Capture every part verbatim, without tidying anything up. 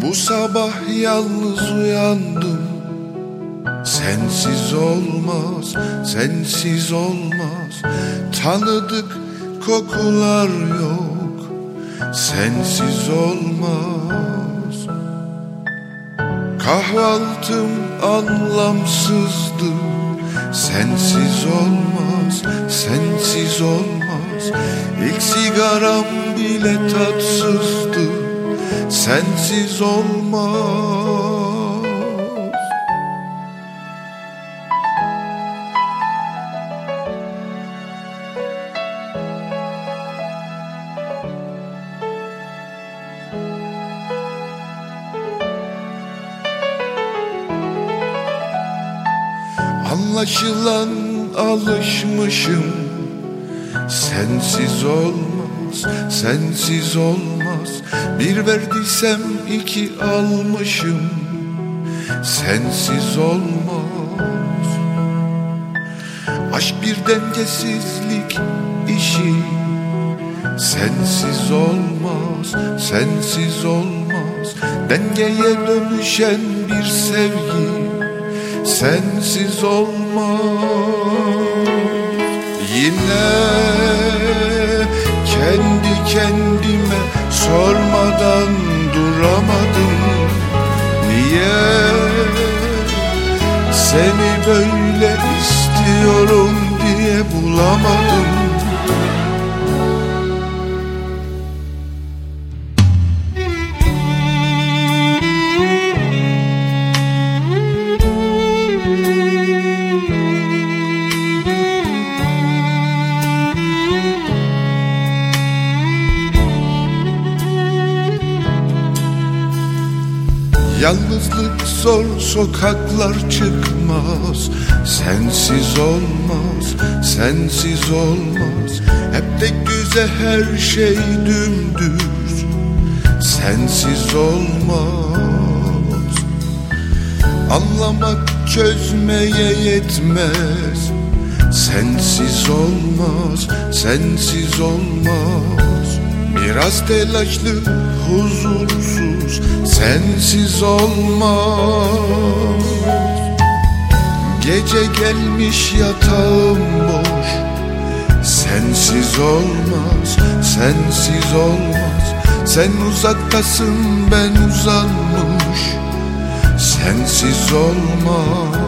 Bu sabah yalnız uyandım. Sensiz olmaz, sensiz olmaz. Tanıdık kokular yok, sensiz olmaz. Kahvaltım anlamsızdı. Sensiz olmaz, sensiz olmaz. İlk sigaram bile tatsızdı. Sensiz olmaz. Anlaşılan alışmışım. Sensiz olmaz, sensiz olmaz. Bir verdiysem iki almışım. Sensiz olmaz. Aşk bir dengesizlik işi. Sensiz olmaz, sensiz olmaz. Dengeye dönüşen bir sevgi. Sensiz olmaz. Yine kendi kendime sormadan duramadım. Niye seni böyle istiyorum diye bulamadım. Yalnızlık zor, sokaklar çıkmaz. Sensiz olmaz, sensiz olmaz. Hep tek düze her şey dümdüz. Sensiz olmaz. Anlamak çözmeye yetmez. Sensiz olmaz, sensiz olmaz. Biraz telaşlı, huzursuz, sensiz olmaz. Gece gelmiş yatağım boş. Sensiz olmaz, sensiz olmaz. Sen uzaktasın, ben uzanmış. Sensiz olmaz.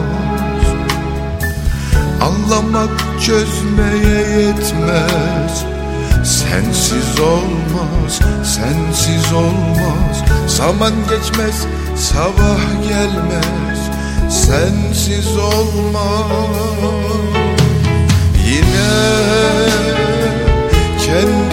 Anlamak çözmeye yetmez. Sensiz olmaz, sensiz olmaz. Zaman geçmez, sabah gelmez. Sensiz olmaz. Yine kendi